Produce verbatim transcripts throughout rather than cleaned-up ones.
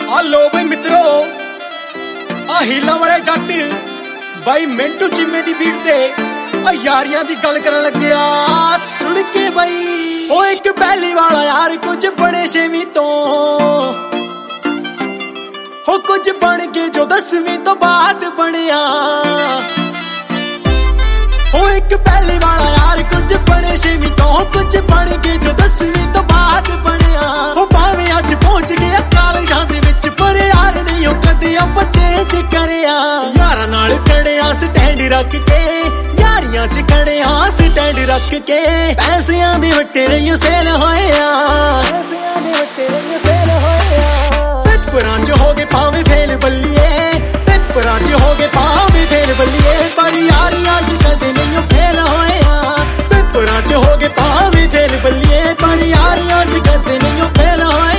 ਆਲੋ ਬਈ ਮਿੱਤਰੋ ਆ ਹੀਲਾਂ ਵਾਲੇ ਜੱਟ ਬਾਈ ਮਿੰਟੂ ਚੀਮੇ ਦੀ ਬੀਟ ਤੇ ਆ ਯਾਰੀਆਂ ਦੀ ਗੱਲ ਕਰਨ ਲੱਗਿਆ ਸੁਣ ਕੇ ਬਈ। ਉਹ ਇੱਕ ਪਹਿਲੀ ਵਾਲਾ ਯਾਰ ਕੁਝ ਬਣੇ ਛੇਵੀਂ ਤੋਂ ਹੋ ਕੁਝ ਬਣ ਕੇ ਜੋ ਦਸਵੀਂ ਤੋਂ ਬਾਅਦ ਬਣਿਆ। ਉਹ ਇੱਕ ਪਹਿਲੀ ਵਾਲਾ ਯਾਰ ਕੁਝ ਬਣੇ ਛੇਵੀਂ ਤੋਂ ਕੁਝ ਬਣ ਕੇ ਜੋ ਦਸਵੀਂ ਤੋਂ ਬਾਅਦ ਬਣਿਆ। ਉਹ ਭਾਵੇਂ ਅੱਜ ਪਹੁੰਚ ਗਿਆ ਕਾਲਜਾਂ ਦੇ ਵਿੱਚ ਪਰ ਯਾਰ ਨਹੀਂ ਉਹ ਕਦੇ ਆਪਾਂ ਚੇਂਜ ਕਰਿਆ। ਯਾਰਾਂ ਨਾਲ ਖੜਿਆ ਸਟੈਂਡ ਰੱਖ ਕੇ ਯਾਰੀਆਂ ਚ ਖੜਿਆ ਸਟੈਂਡ ਰੱਖ ਕੇ ਪੈਸਿਆਂ ਦੇ ਵੱਟੇ ਨਹੀਂ ਸੇਲ ਹੋਇਆ। ਪੈਸਿਆਂ ਦੇ ਵੱਟੇ ਨਹੀਂ ਸੇਲ ਹੋਇਆ। ਪੇਪਰਾਂ ਚ ਹੋ ਗਏ ਭਾਵੇਂ ਫੇਲ ਬੱਲੀਏ ਪੇਪਰਾਂ ਚ ਹੋ ਗਏ ਭਾਵੇਂ ਫੇਲ ਬੱਲੀਏ ਪਰ ਯਾਰੀਆਂ ਚ ਕਦੇ ਨਹੀਂ ਫੇਲ ਹੋਇਆ। ਪੇਪਰਾਂ ਚ ਹੋ ਗਏ ਭਾਵੇਂ ਫੇਲ ਬੱਲੀਏ ਪਰ ਯਾਰੀਆਂ ਚ ਕਦੇ ਨਹੀਂ ਫੇਲ ਹੋਇਆ।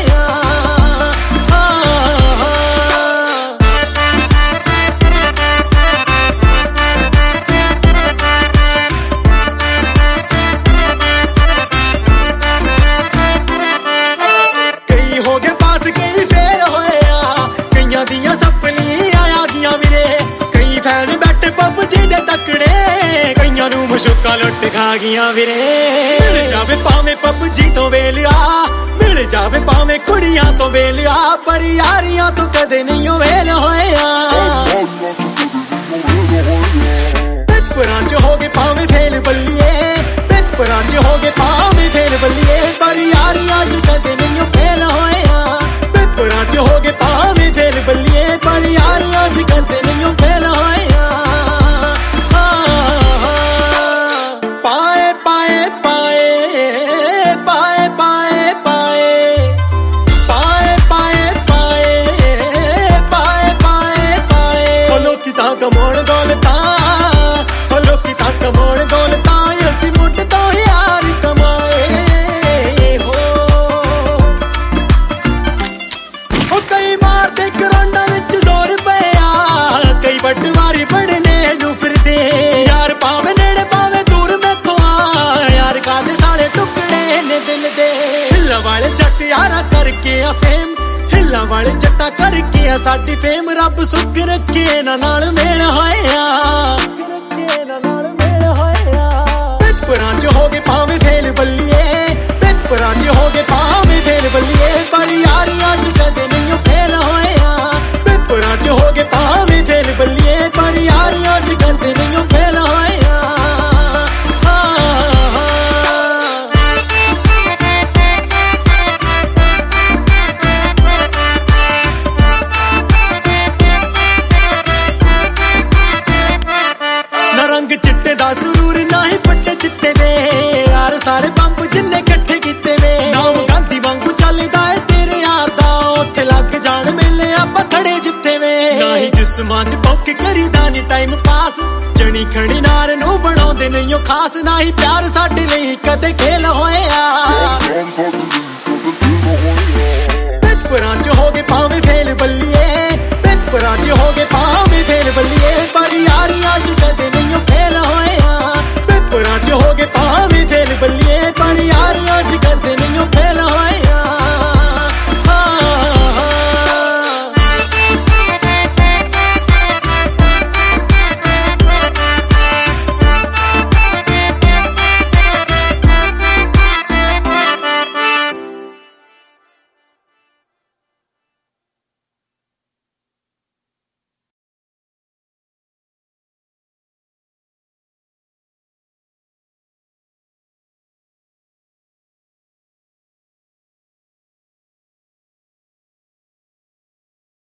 ਕਈ ਹੋ ਗਏ ਪਾਸ ਕਈ ਫੇਲ ਹੋਇਆ ਕਈਆਂ ਦੀਆਂ ਸਪਨੀ ਆਇਆ ਗਈਆਂ ਵੀਰੇ। ਕਈ ਫੈਨ ਬੈਠੇ ਪਬਜੀ ਦੇ ਤਕੜੇ ਕਈਆਂ ਨੂੰ ਮਸ਼ੂਕਾਂ ਲੁੱਟ ਖਾ ਗਈਆਂ ਵੀਰੇ। ਮਿਲ ਜਾਵੇ ਭਾਵੇਂ ਪਬਜੀ ਤੋਂ ਵੇਲਿਆ ਮਿਲ ਜਾਵੇ ਭਾਵੇਂ ਕੁੜੀਆਂ ਤੋਂ ਵੇਲਿਆ ਪਰ ਯਾਰੀਆਂ ਤੋਂ ਕਦੇ ਨਹੀਂ ਵੇਲ ਹੋਇਆ। ਪੇਪਰਾਂ ਚ ਹੋ ਗਏ ਭਾਵੇਂ ਫੇਲ ਬੱਲੀਏ ਪੇਪਰਾਂ ਚ ਹੋ ਗਏ ਭਾਵੇਂ ਫੇਲ ਬੱਲੀਏ ਪਰ ਯਾਰੀਆਂ ਚ ਕਦੇ ਨਹੀਂ ਫੇਲ ਹੋਇਆ। ਪੇਪਰਾਂ ਚ ਹੋ ਗਏ ਭਾਵੇਂ ਫੇਲ ਬੱਲੀਏ ਪਰ ਯਾਰੀਆਂ ਚ ਕਦੇ ਨਹੀਂ ਫੇਲ ਹੋਇਆ। ਪਾਏ ਪਾਏ ਪਾਏ ਪਾਏ ਪਾਏ ਪਾਏ ਪਾਏ ਪਾਏ ਪਾਏ ਪਾਏ ਪਾਏ ਪਾਏ ਉਹ ਲੋਕੀ ਤਾਂ ਕਮਾਉਣ ਦੌਲਤਾਂ ਉਹ ਲੋਕੀ ਤਾਂ ਕਮਾਉਣ ਦੌਲਤਾਂ ਅਸੀਂ ਮੁੱਢ ਤੋਂ ਯਾਰ ਕਮਾਏ ਹੋ। ਉਹ ਕਈ ਮਾਰਦੇ ਕਰੋਨਾ ਵਿੱਚ ਦੋ ਰੁਪਇਆ ਕਈ ਵੱਟਵਾਰੀ ਬੜਨੇ ਨੂੰ ਫਿਰਦੇ ਯਾਰ ਭਾਵੇਂ ਨੇੜੇ ਭਾਵੇਂ ਦੂਰ ਮੈਥੋਂ ਆ ਯਾਰ ਕਾਦੇ ਸਾਲੇ ਟੁਕੜੇ ਨੇ ਦਿਲ ਦੇ। ਹਿੱਲਾਂ ਵਾਲੇ ਜੱਟ ਯਾਰਾ ਕਰਕੇ ਆ ਫੇਮ ਹਿੱਲਾਂ ਵਾਲੇ ਜੱਟਾਂ ਕਰਕੇ ਆ ਸਾਡੀ ਫੇਮ ਰੱਬ ਸੁੱਖ ਰੱਖੇ ਇਹਨਾਂ ਨਾਲ ਮੇਲ ਹੋਇਆ। ਪੇਪਰਾਂ ਚ ਹੋ ਗਏ ਭਾਵੇਂ ਫੇਲ ਬੱਲੀਏ ਪੇਪਰਾਂ ਚ ਹੋ ਗਏ ਭਾਵੇਂ ਫੇਲ ਬੱਲੀਏ ਪਰ ਯਾਰੀਆਂ ਚ ਕਦੇ ਨਹੀਂ ਫੇਲ ਹੋਇਆ। ਪੇਪਰਾਂ ਚ ਹੋ ਗਏ ਭਾਵੇਂ ਫੇਲ ਬੱਲੀਏ ਪਰ ਯਾਰੀਆਂ ਚ ਕਦੇ ਨਹੀਂ ਫੇਲ ਹੋਇਆ। ਨਾ ਰੰਗ ਚਿੱਟੇ ਦਾ ਸਰੂਰ ਨਾ ਹੀ ਪੱਟੇ ਚਿੱਟੇ ਦੇ ਯਾਰ ਸਾਰੇ ਬੰਬ ਜਿੰਨੇ ਇਕੱਠੇ ਕੀਤੇ ਵੇ। ਨਾਮ ਗਾਂਧੀ ਵਾਂਗੂ ਚੱਲਦਾ ਏ ਤੇਰੇ ਯਾਰ ਦਾ ਉੱਥੇ ਲੱਗ ਜਾਣ ਮੇਲੇ ਆਪਾਂ ਖੜੇ ਜਿੱਥੇ ਵੇ। ਨਾ ਹੀ ਜਿਸਮਾਂ ਤੇ ਪੌਕੇ ਕਰੀਦਾ ਨੀ ਟਾਈਮ ਪਾਸ ਜਣੀ ਖੜੀ ਨਾਰ ਨੂੰ ਬਣਾਉਂਦੇ ਨਹੀਂ ਉਹ ਖਾਸ। ਨਾ ਹੀ ਪਿਆਰ ਸਾਡੇ ਲਈ ਕਦੇ ਖੇਲ ਹੋਇਆ। ਪੇਪਰਾਂ ਚ ਹੋ ਗਏ ਭਾਵੇਂ ਫੇਲ ਬੱਲੀਏ ਪੇਪਰਾਂ ਚ ਹੋ